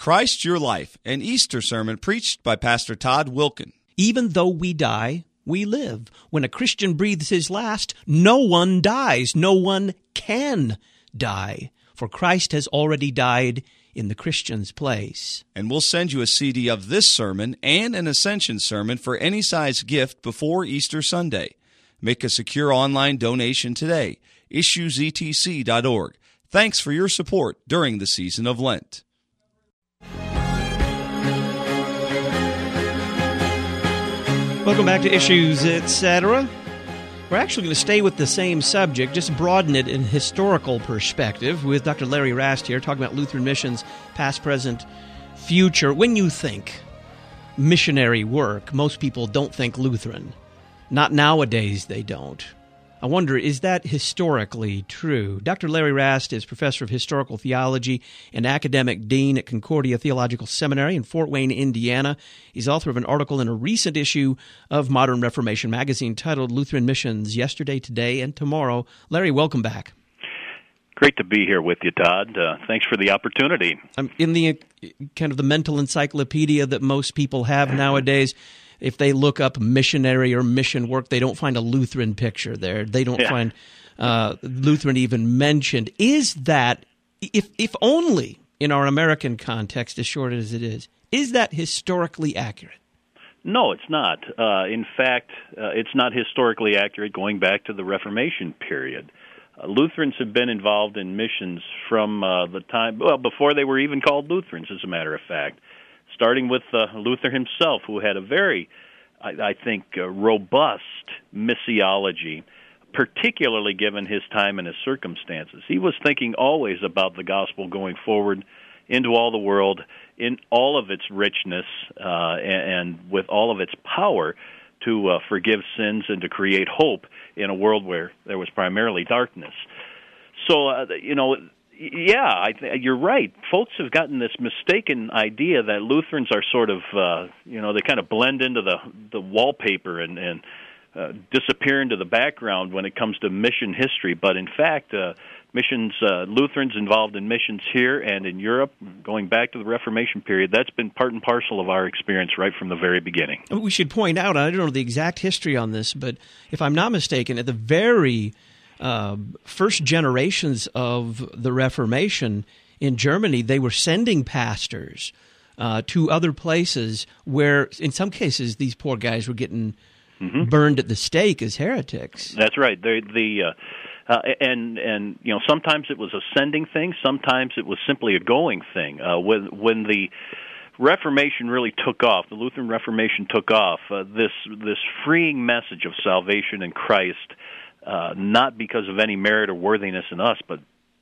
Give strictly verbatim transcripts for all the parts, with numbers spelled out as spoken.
Christ Your Life, an Easter sermon preached by Pastor Todd Wilken. Even though we die, we live. When a Christian breathes his last, no one dies. No one can die. For Christ has already died in the Christian's place. And we'll send you a C D of this sermon and an Ascension sermon for any size gift before Easter Sunday. Make a secure online donation today. issues e t c dot org. Thanks for your support during the season of Lent. Welcome back to Issues, et cetera. We're actually going to stay with the same subject, just broaden it in historical perspective with Doctor Larry Rast here, talking about Lutheran missions, past, present, future. When you think missionary work, most people don't think Lutheran. Not nowadays, they don't. I wonder, is that historically true? Doctor Larry Rast is professor of historical theology and academic dean at Concordia Theological Seminary in Fort Wayne, Indiana. He's author of an article in a recent issue of Modern Reformation magazine titled Lutheran Missions, Yesterday, Today, and Tomorrow. Larry, welcome back. Great to be here with you, Todd. Uh, thanks for the opportunity. Um, in the uh, kind of the mental encyclopedia that most people have nowadays, if they look up missionary or mission work, they don't find a Lutheran picture there. They don't yeah. find uh, Lutheran even mentioned. Is that, if if only in our American context, as short as it is, is that historically accurate? No, it's not. Uh, in fact, uh, it's not historically accurate going back to the Reformation period. Uh, Lutherans have been involved in missions from uh, the time, well, before they were even called Lutherans, as a matter of fact. Starting with uh, Luther himself, who had a very, I, I think, uh, robust missiology, particularly given his time and his circumstances. He was thinking always about the gospel going forward into all the world in all of its richness uh, and, and with all of its power to uh, forgive sins and to create hope in a world where there was primarily darkness. So, uh, you know, Yeah, I th- you're right. Folks have gotten this mistaken idea that Lutherans are sort of, uh, you know, they kind of blend into the the wallpaper and, and uh, disappear into the background when it comes to mission history. But in fact, uh, missions, uh, Lutherans involved in missions here and in Europe, going back to the Reformation period, that's been part and parcel of our experience right from the very beginning. We should point out, I don't know the exact history on this, but if I'm not mistaken, at the very Uh, first generations of the Reformation in Germany, they were sending pastors uh, to other places where, in some cases, these poor guys were getting mm-hmm. burned at the stake as heretics. That's right. The, the uh, uh, and and you know, sometimes it was a sending thing, sometimes it was simply a going thing. Uh, when when the Reformation really took off, the Lutheran Reformation took off, uh, this this freeing message of salvation in Christ. Uh, not because of any merit or worthiness in us, but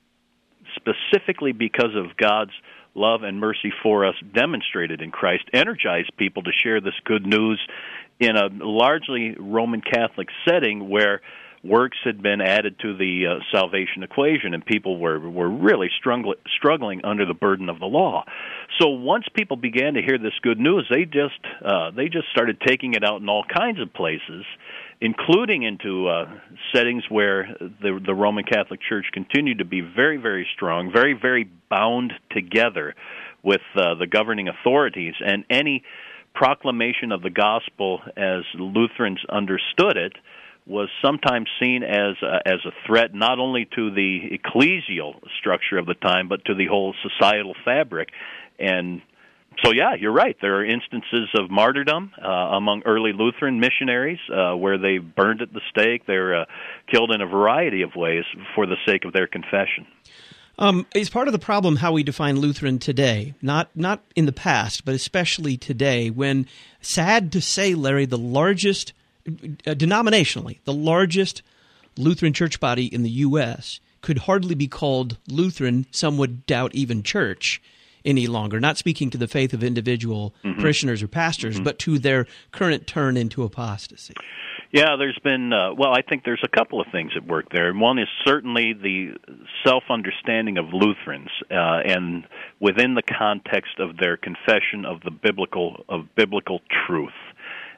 specifically because of God's love and mercy for us demonstrated in Christ, energized people to share this good news in a largely Roman Catholic setting where works had been added to the uh, salvation equation, and people were were really struggle, struggling under the burden of the law. So once people began to hear this good news, they just uh, they just started taking it out in all kinds of places, including into uh, settings where the the Roman Catholic Church continued to be very, very strong, very, very bound together with uh, the governing authorities, and any proclamation of the gospel as Lutherans understood it was sometimes seen as a, as a threat not only to the ecclesial structure of the time, but to the whole societal fabric. And so, yeah, you're right. There are instances of martyrdom uh, among early Lutheran missionaries uh, where they burned at the stake. They're uh, killed in a variety of ways for the sake of their confession. Um, is part of the problem how we define Lutheran today, not not in the past, but especially today, when, sad to say, Larry, the largest, uh, denominationally, the largest Lutheran church body in the U S could hardly be called Lutheran, some would doubt even church, any longer, not speaking to the faith of individual mm-hmm. parishioners or pastors, mm-hmm. but to their current turn into apostasy. Yeah, there's been, uh, well, I think there's a couple of things at work there. One is certainly the self-understanding of Lutherans, uh, and within the context of their confession of the biblical, of biblical truth.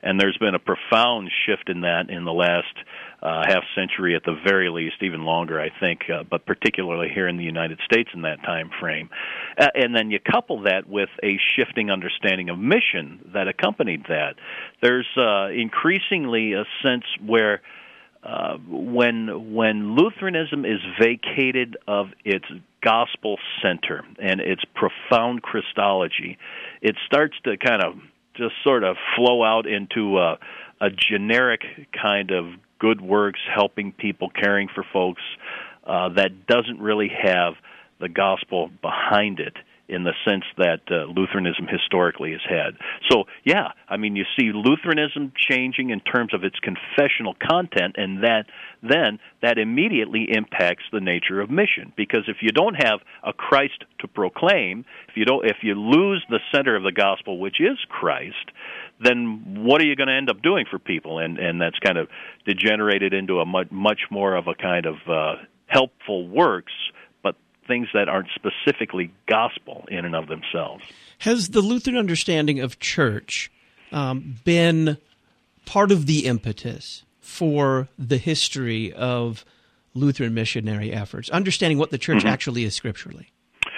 And there's been a profound shift in that in the last uh, half century at the very least, even longer, I think, uh, but particularly here in the United States in that time frame. Uh, and then you couple that with a shifting understanding of mission that accompanied that. There's uh, increasingly a sense where uh, when when Lutheranism is vacated of its gospel center and its profound Christology, it starts to kind of just sort of flow out into a, a generic kind of good works, helping people, caring for folks, uh, that doesn't really have the gospel behind it in the sense that uh, Lutheranism historically has had. So, yeah, I mean, you see Lutheranism changing in terms of its confessional content, and that then that immediately impacts the nature of mission. Because if you don't have a Christ to proclaim, if you don't, if you lose the center of the gospel, which is Christ, then what are you going to end up doing for people? And and that's kind of degenerated into a much much more of a kind of uh, helpful works, but things that aren't specifically gospel in and of themselves. Has the Lutheran understanding of church um, been part of the impetus for the history of Lutheran missionary efforts, understanding what the church mm-hmm. actually is scripturally?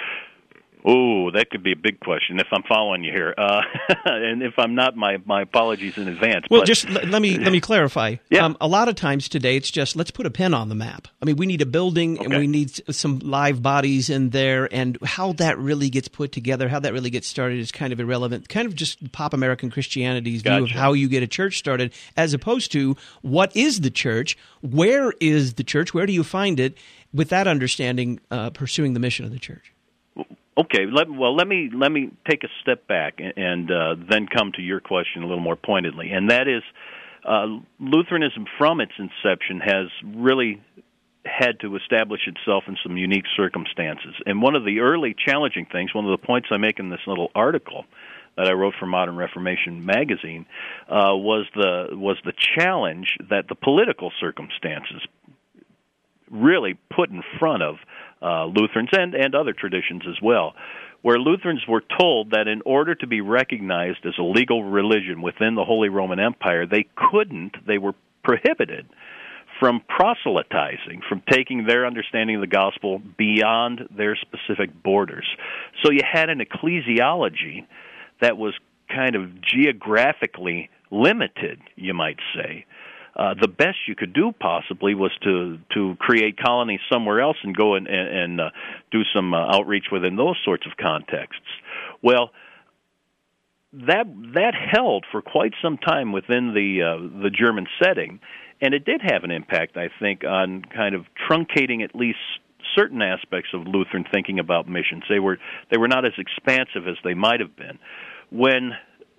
Oh, that could be a big question if I'm following you here. Uh, and if I'm not, my, my apologies in advance. Well, but, just l- let me let me clarify. Yeah. Um, a lot of times today it's just let's put a pin on the map. I mean, we need a building okay. and we need some live bodies in there, and how that really gets put together, how that really gets started is kind of irrelevant. Kind of just pop American Christianity's gotcha. view of how you get a church started, as opposed to what is the church, where is the church, where do you find it, with that understanding uh, pursuing the mission of the church. Okay, let, well, let me let me take a step back and, and uh, then come to your question a little more pointedly, and that is uh, Lutheranism from its inception has really had to establish itself in some unique circumstances. And one of the early challenging things, one of the points I make in this little article that I wrote for Modern Reformation magazine, uh, was the was the challenge that the political circumstances really put in front of uh, Lutherans and, and other traditions as well, where Lutherans were told that in order to be recognized as a legal religion within the Holy Roman Empire, they couldn't, they were prohibited from proselytizing, from taking their understanding of the gospel beyond their specific borders. So you had an ecclesiology that was kind of geographically limited, you might say. Uh, the best you could do possibly was to to create colonies somewhere else and go and, and, and uh, do some uh, outreach within those sorts of contexts. Well, that that held for quite some time within the uh, the German setting, and it did have an impact, I think, on kind of truncating at least certain aspects of Lutheran thinking about missions. They were they were not as expansive as they might have been. When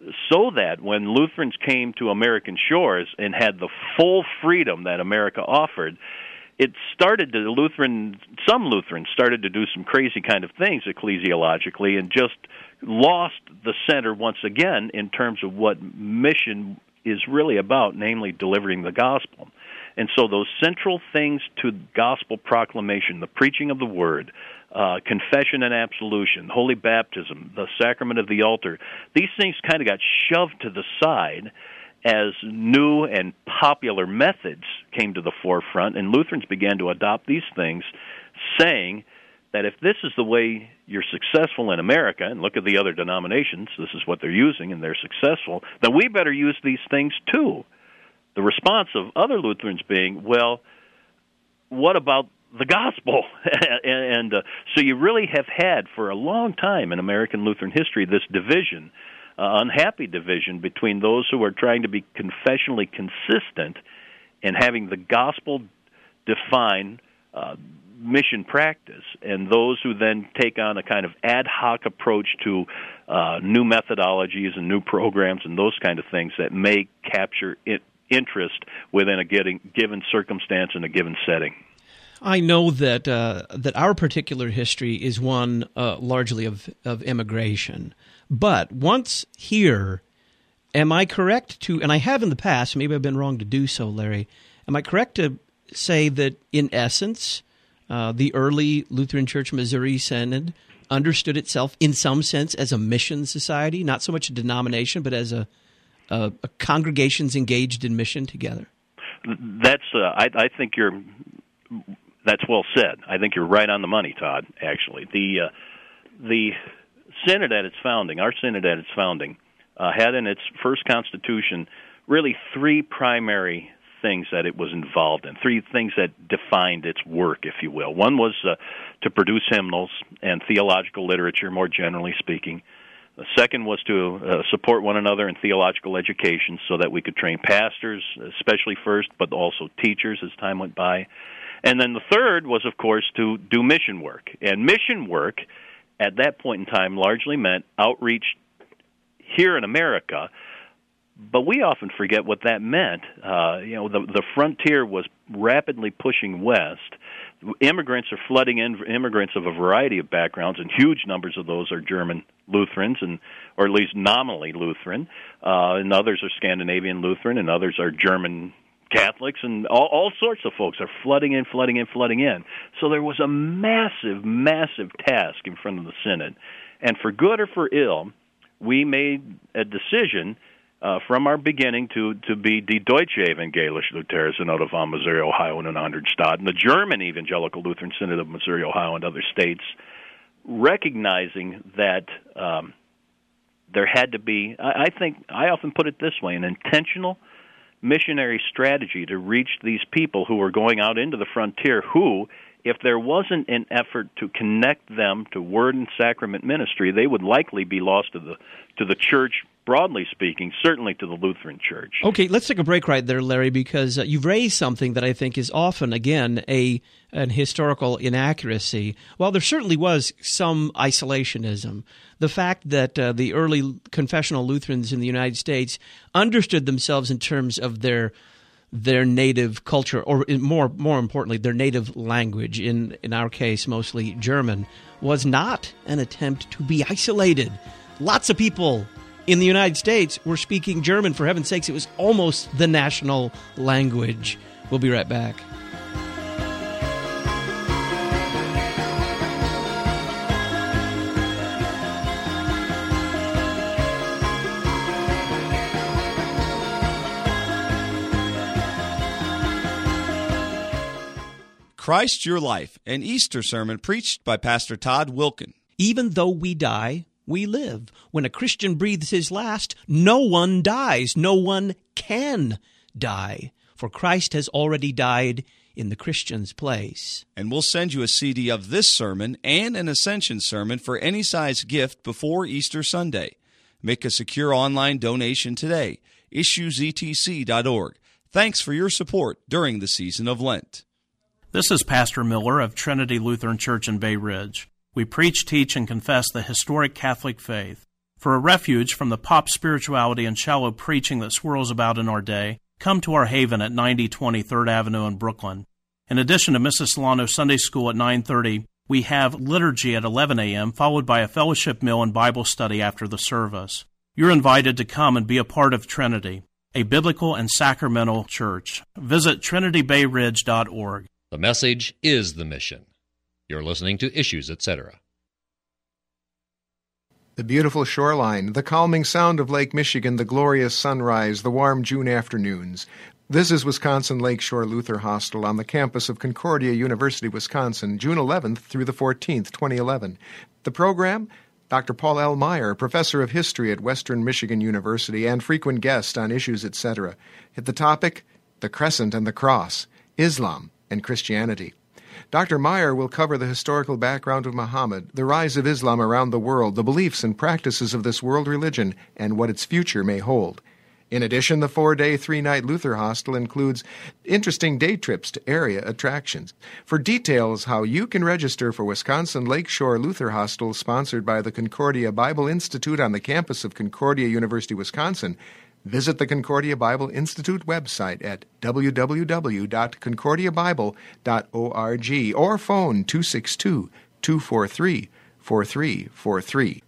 So that when Lutherans came to American shores and had the full freedom that America offered, it started to Lutheran. Some Lutherans started to do some crazy kind of things ecclesiologically, and just lost the center once again in terms of what mission is really about, namely delivering the gospel. And so those central things to gospel proclamation, the preaching of the word, uh, confession and absolution, holy baptism, the sacrament of the altar, these things kind of got shoved to the side as new and popular methods came to the forefront, and Lutherans began to adopt these things, saying that if this is the way you're successful in America, and look at the other denominations, this is what they're using and they're successful, then we better use these things too. The response of other Lutherans being, well, what about the gospel? and and uh, so you really have had for a long time in American Lutheran history this division, uh, unhappy division between those who are trying to be confessionally consistent and having the gospel define uh, mission practice, and those who then take on a kind of ad hoc approach to uh, new methodologies and new programs and those kind of things that may capture it, interest within a getting, given circumstance in a given setting. I know that uh, that our particular history is one uh, largely of, of immigration. But once here, am I correct to, and I have in the past, maybe I've been wrong to do so, Larry, am I correct to say that in essence, uh, the early Lutheran Church Missouri Synod understood itself in some sense as a mission society, not so much a denomination, but as a uh, congregations engaged in mission together? That's uh, I, I think you're that's well said. I think you're right on the money, Todd. Actually, the uh, the Synod at its founding, our Synod at its founding, uh, had in its first constitution really three primary things that it was involved in, three things that defined its work, if you will. One was uh, to produce hymnals and theological literature, more generally speaking. The second was to uh, support one another in theological education so that we could train pastors, especially first, but also teachers as time went by. And then the third was, of course, to do mission work. And mission work at that point in time largely meant outreach here in America, but we often forget what that meant. Uh, you know, the, the frontier was rapidly pushing west. Immigrants are flooding in, immigrants of a variety of backgrounds, and huge numbers of those are German Lutherans, and or at least nominally Lutheran, uh, and others are Scandinavian Lutheran, and others are German Catholics, and all, all sorts of folks are flooding in, flooding in, flooding in. So there was a massive, massive task in front of the Synod. And for good or for ill, we made a decision uh, from our beginning to, to be Die Deutsche Evangelische Lutherische Synod of Missouri, Ohio, and Hundredstadt, and the German Evangelical Lutheran Synod of Missouri, Ohio, and other states, recognizing that um, there had to be, I, I think, I often put it this way, an intentional missionary strategy to reach these people who were going out into the frontier who, if there wasn't an effort to connect them to word and sacrament ministry, they would likely be lost to the to the church, broadly speaking, certainly to the Lutheran Church. Okay, let's take a break right there, Larry, because uh, you've raised something that I think is often, again, a an historical inaccuracy. While there certainly was some isolationism, the fact that uh, the early confessional Lutherans in the United States understood themselves in terms of their their native culture, or more more importantly, their native language, in, in our case, mostly German, was not an attempt to be isolated. Lots of people in the United States were speaking German. For heaven's sakes, it was almost the national language. We'll be right back. Christ Your Life, an Easter sermon preached by Pastor Todd Wilken. Even though we die, we live. When a Christian breathes his last, no one dies. No one can die. For Christ has already died in the Christian's place. And we'll send you a C D of this sermon and an Ascension sermon for any size gift before Easter Sunday. Make a secure online donation today. issues e t c dot org. Thanks for your support during the season of Lent. This is Pastor Miller of Trinity Lutheran Church in Bay Ridge. We preach, teach, and confess the historic Catholic faith. For a refuge from the pop spirituality and shallow preaching that swirls about in our day, come to our haven at ninety twenty third Avenue in Brooklyn. In addition to Missus Solano Sunday School at nine thirty, we have liturgy at eleven a.m., followed by a fellowship meal and Bible study after the service. You're invited to come and be a part of Trinity, a biblical and sacramental church. Visit trinity bay ridge dot org. The message is the mission. You're listening to Issues, et cetera. The beautiful shoreline, the calming sound of Lake Michigan, the glorious sunrise, the warm June afternoons. This is Wisconsin Lakeshore Luther Hostel on the campus of Concordia University, Wisconsin, June eleventh through the fourteenth, twenty eleven. The program, Doctor Paul L. Meyer, professor of history at Western Michigan University and frequent guest on Issues, et cetera. At the topic, the Crescent and the Cross, Islam and Christianity. Doctor Meyer will cover the historical background of Muhammad, the rise of Islam around the world, the beliefs and practices of this world religion, and what its future may hold. In addition, the four-day, three-night Luther Hostel includes interesting day trips to area attractions. For details how you can register for Wisconsin Lakeshore Luther Hostel, sponsored by the Concordia Bible Institute on the campus of Concordia University, Wisconsin, visit the Concordia Bible Institute website at w w w dot concordia bible dot org or phone two six two, two four three, four three four three.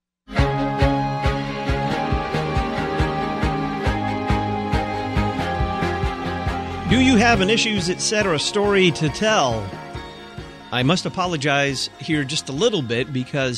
Do you have an Issues, et cetera story to tell? I must apologize here just a little bit because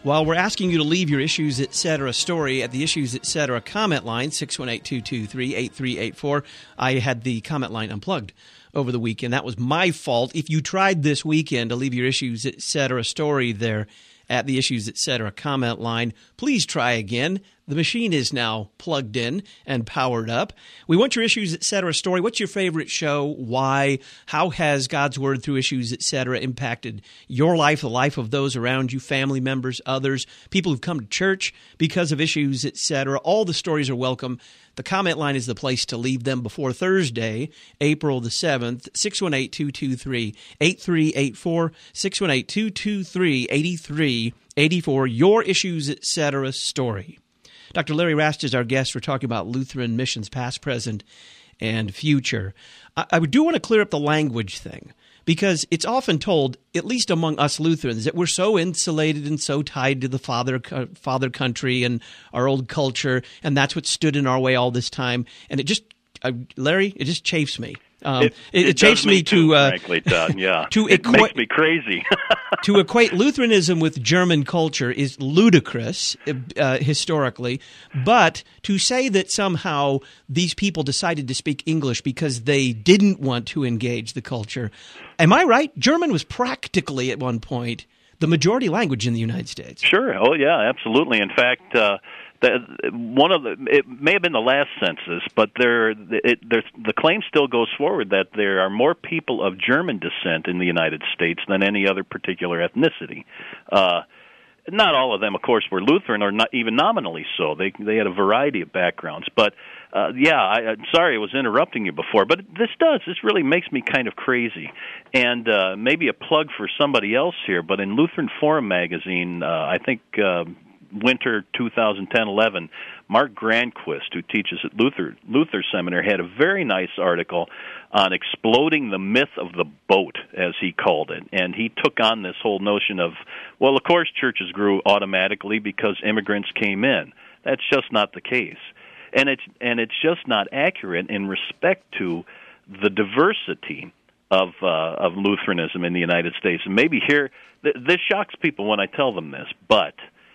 While we're asking you to leave your Issues Etc. story at the Issues Etc. comment line, six one eight, two two three, eight three eight four, I had the comment line unplugged over the weekend. That was my fault. If you tried this weekend to leave your Issues Etc. story there at the Issues Etc. comment line, please try again. The machine is now plugged in and powered up. We want your Issues Etc. story. What's your favorite show? Why? How has God's Word through Issues Etc. impacted your life, the life of those around you, family members, others, people who've come to church because of Issues Etc.? All the stories are welcome. The comment line is the place to leave them before Thursday, April the seventh, six one eight, two two three, eight three eight four, six one eight, two two three, eight three eight four, your Issues Etc. story. Doctor Larry Rast is our guest. We're talking about Lutheran missions, past, present, and future. I, I do want to clear up the language thing, because it's often told, at least among us Lutherans, that we're so insulated and so tied to the father father country and our old culture, and that's what stood in our way all this time. And it just, uh, Larry, it just chafes me. Um, it, it, it, it chafes me, me too, to, uh, frankly, Todd. Yeah, to it equa- makes me crazy. To equate Lutheranism with German culture is ludicrous uh, historically, but to say that somehow these people decided to speak English because they didn't want to engage the culture, am I right? German was practically at one point the majority language in the United States. Sure. Oh, yeah, absolutely. In fact, uh, the, one of the it may have been the last census, but there, it, there's, the claim still goes forward that there are more people of German descent in the United States than any other particular ethnicity. Uh, not all of them, of course, were Lutheran, or not even nominally so. They they had a variety of backgrounds. But uh, yeah, I, I'm sorry I was interrupting you before, but this does this really makes me kind of crazy. And uh, maybe a plug for somebody else here, but in Lutheran Forum magazine, uh, I think. Uh, Winter twenty ten eleven, Mark Granquist, who teaches at Luther Luther Seminary, had a very nice article on exploding the myth of the boat, as he called it. And he took on this whole notion of, well, of course churches grew automatically because immigrants came in. That's just not the case. And it's and it's just not accurate in respect to the diversity of uh, of Lutheranism in the United States. And maybe here, th- this shocks people when I tell them this, but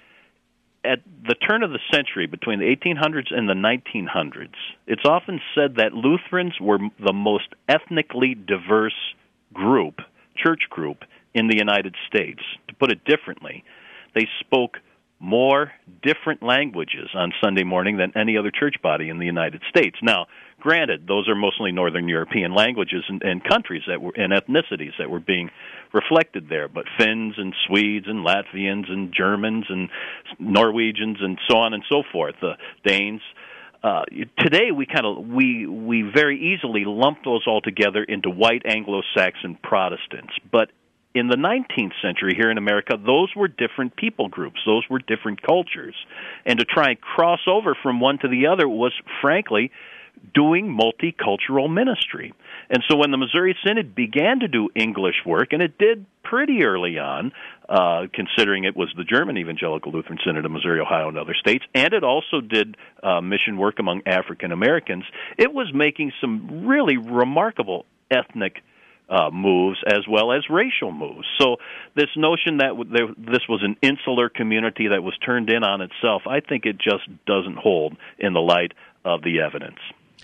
at the turn of the century, between the eighteen hundreds and the nineteen hundreds, it's often said that Lutherans were the most ethnically diverse group, church group, in the United States. To put it differently, they spoke more different languages on Sunday morning than any other church body in the United States. Now, granted, those are mostly Northern European languages and, and countries that were and ethnicities that were being reflected there, but Finns and Swedes and Latvians and Germans and Norwegians and so on and so forth, the uh, Danes. Uh, today, we kind of we we very easily lump those all together into white Anglo-Saxon Protestants, but in the nineteenth century here in America, those were different people groups. Those were different cultures. And to try and cross over from one to the other was, frankly, doing multicultural ministry. And so when the Missouri Synod began to do English work, and it did pretty early on, uh, considering it was the German Evangelical Lutheran Synod of Missouri, Ohio, and other states, and it also did uh, mission work among African Americans, it was making some really remarkable ethnic Uh, moves as well as racial moves. So this notion that w- there, this was an insular community that was turned in on itself, I think it just doesn't hold in the light of the evidence.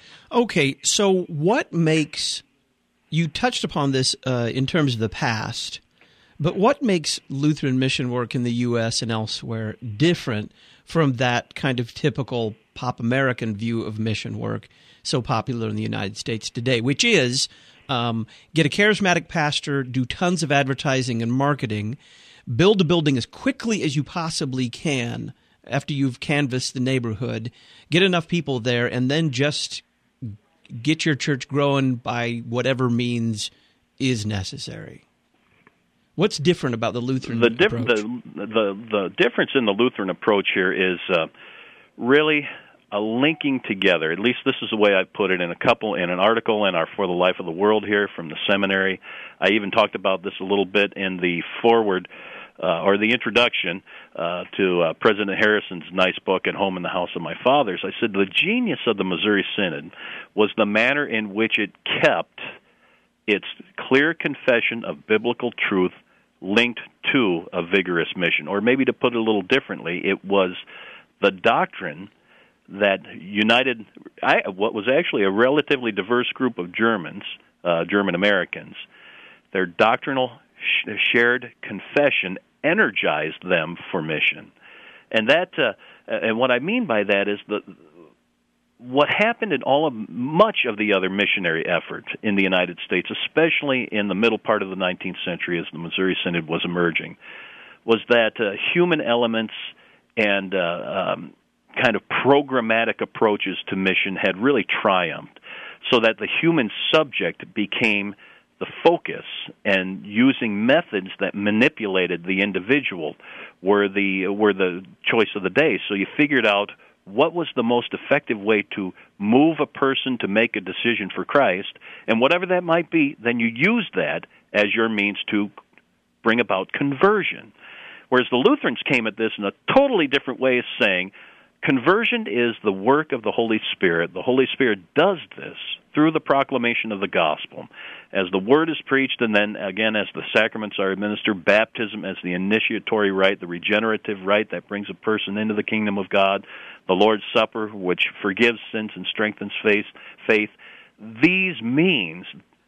Okay, so what makes, you touched upon this uh, in terms of the past, but what makes Lutheran mission work in the U S and elsewhere different from that kind of typical pop American view of mission work so popular in the United States today, which is Um, get a charismatic pastor, do tons of advertising and marketing, build a building as quickly as you possibly can after you've canvassed the neighborhood, get enough people there, and then just get your church growing by whatever means is necessary. What's different about the Lutheran the diff- approach? The, the, the difference in the Lutheran approach here is uh, really a linking together. At least this is the way I put it in a couple in an article in our For the Life of the World here from the seminary. I even talked about this a little bit in the foreword uh, or the introduction uh, to uh, President Harrison's nice book, At Home in the House of My Fathers. I said the genius of the Missouri Synod was the manner in which it kept its clear confession of biblical truth linked to a vigorous mission. Or maybe to put it a little differently, it was the doctrine that united I, what was actually a relatively diverse group of Germans, uh, German Americans. Their doctrinal sh- shared confession energized them for mission. And that, uh, and what I mean by that is the what happened in all of much of the other missionary efforts in the United States, especially in the middle part of the nineteenth century as the Missouri Synod was emerging, was that uh, human elements and uh, um, kind of programmatic approaches to mission had really triumphed, so that the human subject became the focus, and using methods that manipulated the individual were the were the choice of the day. So you figured out what was the most effective way to move a person to make a decision for Christ, and whatever that might be, then you use that as your means to bring about conversion. Whereas the Lutherans came at this in a totally different way, of saying, conversion is the work of the Holy Spirit. The Holy Spirit does this through the proclamation of the gospel. As the word is preached, and then again as the sacraments are administered, baptism as the initiatory rite, the regenerative rite that brings a person into the kingdom of God, the Lord's Supper, which forgives sins and strengthens faith, faith. These means,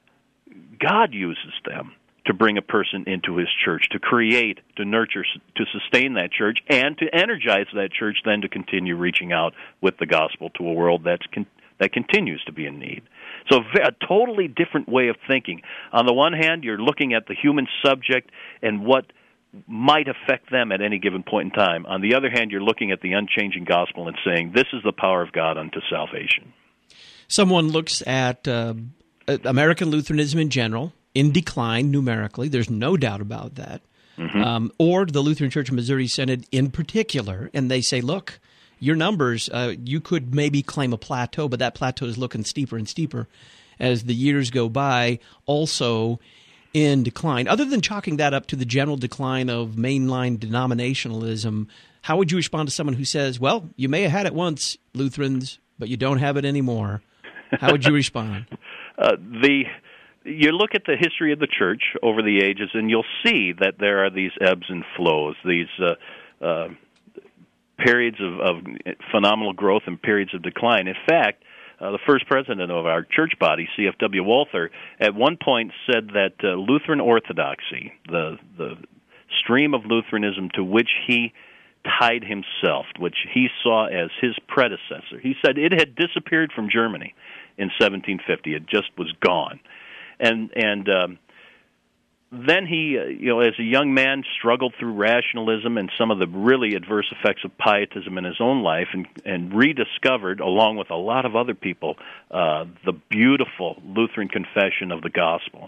God uses them to bring a person into His church, to create, to nurture, to sustain that church, and to energize that church then to continue reaching out with the gospel to a world that's con- that continues to be in need. So a totally different way of thinking. On the one hand, you're looking at the human subject and what might affect them at any given point in time. On the other hand, you're looking at the unchanging gospel and saying, this is the power of God unto salvation. Someone looks at uh, American Lutheranism in general, in decline numerically. There's no doubt about that. Mm-hmm. Um, or the Lutheran Church of Missouri Synod in particular, and they say, look, your numbers, uh, you could maybe claim a plateau, but that plateau is looking steeper and steeper as the years go by, also in decline. Other than chalking that up to the general decline of mainline denominationalism, how would you respond to someone who says, well, you may have had it once, Lutherans, but you don't have it anymore? How would you respond? uh, the You look at the history of the church over the ages, and you'll see that there are these ebbs and flows, these uh, uh, periods of, of phenomenal growth and periods of decline. In fact, uh, the first president of our church body, C F W Walther, at one point said that uh, Lutheran Orthodoxy, the the stream of Lutheranism to which he tied himself, which he saw as his predecessor, he said it had disappeared from Germany in seventeen fifty. It just was gone. And and um, then he, uh, you know, as a young man, struggled through rationalism and some of the really adverse effects of pietism in his own life, and, and rediscovered, along with a lot of other people, uh, the beautiful Lutheran confession of the gospel.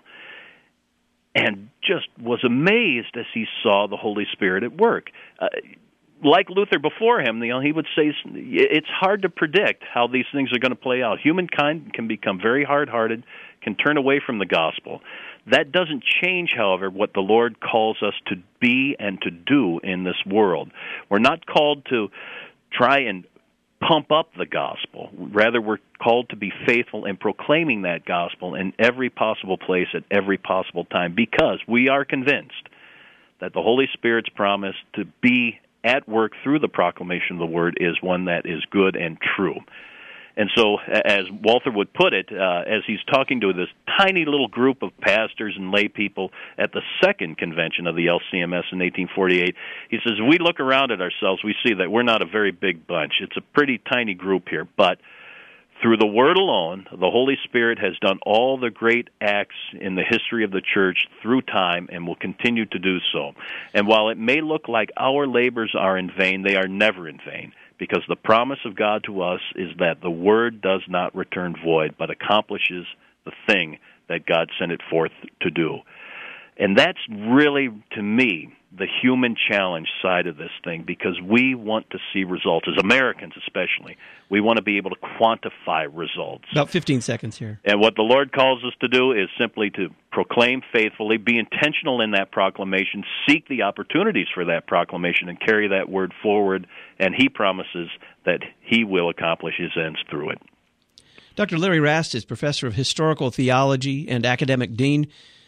And just was amazed as he saw the Holy Spirit at work. Uh, like Luther before him, you know, he would say it's hard to predict how these things are going to play out. Humankind can become very hard-hearted, can turn away from the gospel. That doesn't change, however, what the Lord calls us to be and to do in this world. We're not called to try and pump up the gospel. Rather, we're called to be faithful in proclaiming that gospel in every possible place at every possible time, because we are convinced that the Holy Spirit's promise to be at work through the proclamation of the word is one that is good and true. And so, as Walther would put it, uh, as he's talking to this tiny little group of pastors and lay people at the second convention of the L C M S in eighteen forty-eight, he says, we look around at ourselves, we see that we're not a very big bunch. It's a pretty tiny group here, but through the Word alone, the Holy Spirit has done all the great acts in the history of the church through time and will continue to do so. And while it may look like our labors are in vain, they are never in vain, because the promise of God to us is that the Word does not return void, but accomplishes the thing that God sent it forth to do. And that's really, to me, the human challenge side of this thing, because we want to see results, as Americans especially. We want to be able to quantify results. About fifteen seconds here. And what the Lord calls us to do is simply to proclaim faithfully, be intentional in that proclamation, seek the opportunities for that proclamation, and carry that word forward, and He promises that He will accomplish His ends through it. Doctor Larry Rast is professor of historical theology and academic dean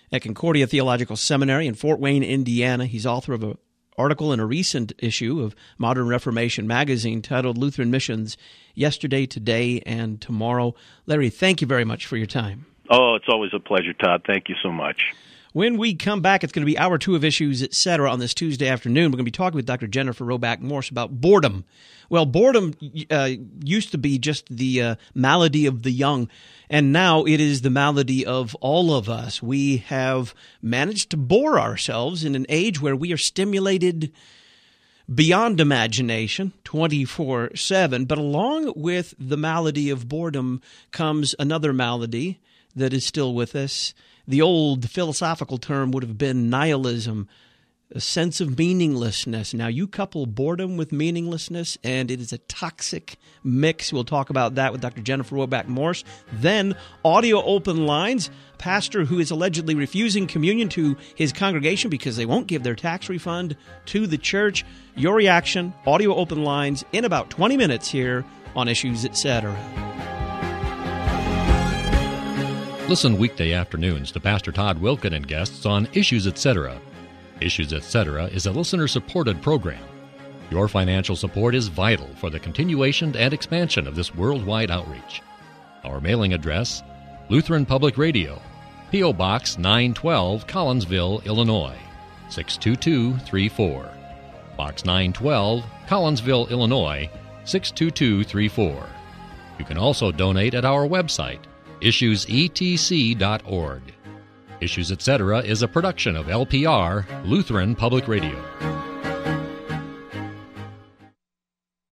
at Concordia Theological Seminary in Fort Wayne, Indiana. He's author of an article in a recent issue of Modern Reformation magazine titled Lutheran Missions, Yesterday, Today, and Tomorrow. Larry, thank you very much for your time. Oh, it's always a pleasure, Todd. Thank you so much. When we come back, it's going to be hour two of Issues, et cetera, on this Tuesday afternoon. We're going to be talking with Doctor Jennifer Roback Morse about boredom. Well, boredom uh, used to be just the uh, malady of the young, and now it is the malady of all of us. We have managed to bore ourselves in an age where we are stimulated beyond imagination twenty-four seven. But along with the malady of boredom comes another malady that is still with us. The old philosophical term would have been nihilism, a sense of meaninglessness. Now, you couple boredom with meaninglessness, and it is a toxic mix. We'll talk about that with Doctor Jennifer Roback Morse. Then, audio open lines. A pastor who is allegedly refusing communion to his congregation because they won't give their tax refund to the church. Your reaction, audio open lines, in about twenty minutes here on Issues, et cetera. Listen weekday afternoons to Pastor Todd Wilken and guests on Issues, et cetera. Issues, et cetera is a listener-supported program. Your financial support is vital for the continuation and expansion of this worldwide outreach. Our mailing address, Lutheran Public Radio, P O. Box nine twelve, Collinsville, Illinois, six two two three four. Box nine twelve, Collinsville, Illinois, six two two three four. You can also donate at our website, issues e t c dot org. Issues, et cetera is a production of L P R, Lutheran Public Radio.